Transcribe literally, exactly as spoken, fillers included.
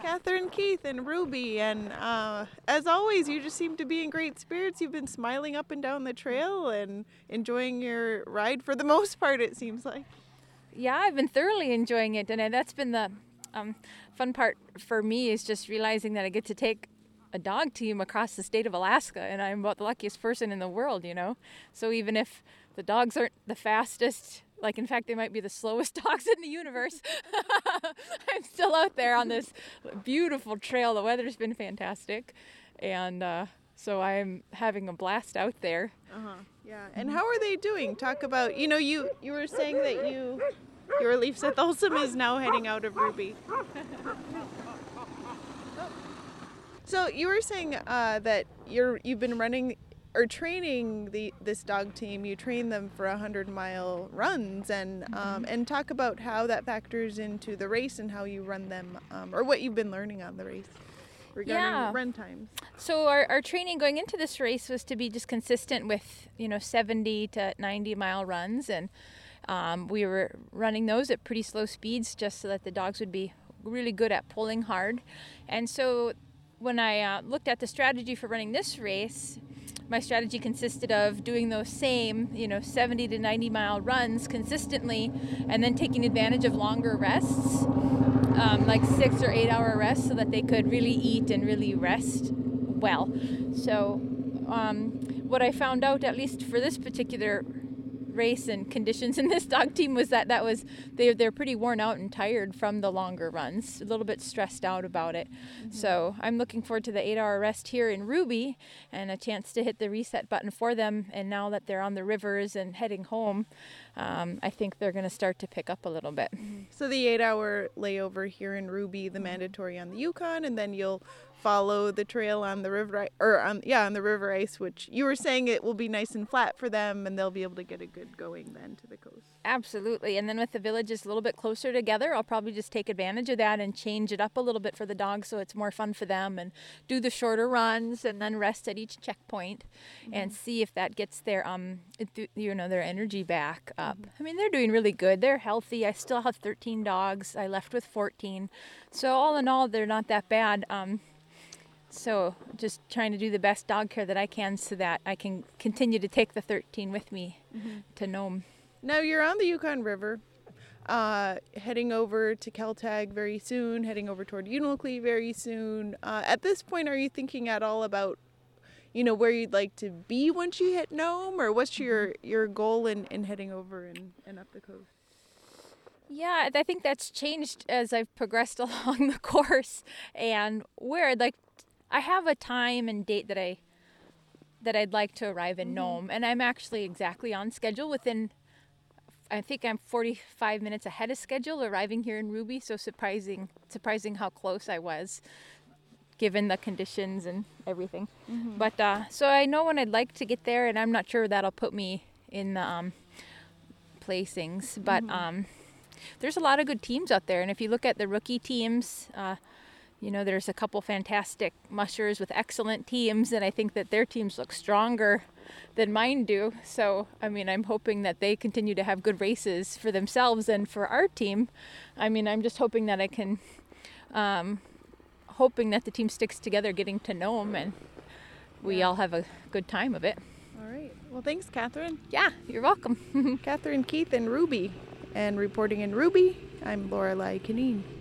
Catherine, Keith, and Ruby. And uh, as always, you just seem to be in great spirits. You've been smiling up and down the trail and enjoying your ride for the most part, it seems like. Yeah, I've been thoroughly enjoying it. And that's been the um, fun part for me, is just realizing that I get to take a dog team across the state of Alaska. And I'm about the luckiest person in the world, you know. So even if the dogs aren't the fastest, like, in fact, they might be the slowest dogs in the universe, I'm still out there on this beautiful trail. The weather's been fantastic. And uh, so I'm having a blast out there. Uh-huh. Yeah. And how are they doing? Talk about, you know, you, you were saying that you, your Leif Sethalsum is now heading out of Ruby. So you were saying uh, that you're, you've been running or training the this dog team. You train them for one hundred mile runs, and um, mm-hmm. and talk about how that factors into the race and how you run them, um, or what you've been learning on the race regarding yeah. run times. So our, our training going into this race was to be just consistent with, you know, seventy to ninety mile runs, and um, we were running those at pretty slow speeds just so that the dogs would be really good at pulling hard. And so when I uh, looked at the strategy for running this race, my strategy consisted of doing those same, you know, seventy to ninety mile runs consistently, and then taking advantage of longer rests, um, like six or eight hour rests, so that they could really eat and really rest well. So um, what I found out, at least for this particular race and conditions in this dog team, was that that was they they're pretty worn out and tired from the longer runs, a little bit stressed out about it. Mm-hmm. So I'm looking forward to the eight hour rest here in Ruby and a chance to hit the reset button for them. And now that they're on the rivers and heading home, um, I think they're going to start to pick up a little bit. So the eight hour layover here in Ruby, the mandatory on the Yukon, and then you'll follow the trail on the river, or on, yeah, on the river ice, which you were saying it will be nice and flat for them, and they'll be able to get a good going then to the coast. Absolutely. And then with the villages a little bit closer together, I'll probably just take advantage of that and change it up a little bit for the dogs so it's more fun for them, and do the shorter runs and then rest at each checkpoint, mm-hmm. and see if that gets their um you know their energy back up. Mm-hmm. I mean, they're doing really good. They're healthy. I still have thirteen dogs. I left with fourteen. So all in all, they're not that bad. Um So just trying to do the best dog care that I can so that I can continue to take the thirteen with me, mm-hmm. to Nome. Now you're on the Yukon River, uh, heading over to Keltag very soon, heading over toward Unalakleet very soon. Uh, at this point, are you thinking at all about, you know, where you'd like to be once you hit Nome, or what's your, your goal in, in heading over and, and up the coast? Yeah, I think that's changed as I've progressed along the course, and where I'd like I have a time and date that I that I'd like to arrive in mm-hmm. Nome, and I'm actually exactly on schedule. Within, I think I'm forty-five minutes ahead of schedule arriving here in Ruby. So surprising, surprising how close I was, given the conditions and everything. Mm-hmm. But uh, so I know when I'd like to get there, and I'm not sure that'll put me in the um, placings. But mm-hmm. um, there's a lot of good teams out there, and if you look at the rookie teams. Uh, You know, there's a couple fantastic mushers with excellent teams, and I think that their teams look stronger than mine do. So, I mean, I'm hoping that they continue to have good races for themselves and for our team. I mean, I'm just hoping that I can, um, hoping that the team sticks together getting to Nome, and we yeah. all have a good time of it. All right. Well, thanks, Catherine. Yeah, you're welcome. Catherine, Keith, and Ruby. And reporting in Ruby, I'm Lorelei Kineen.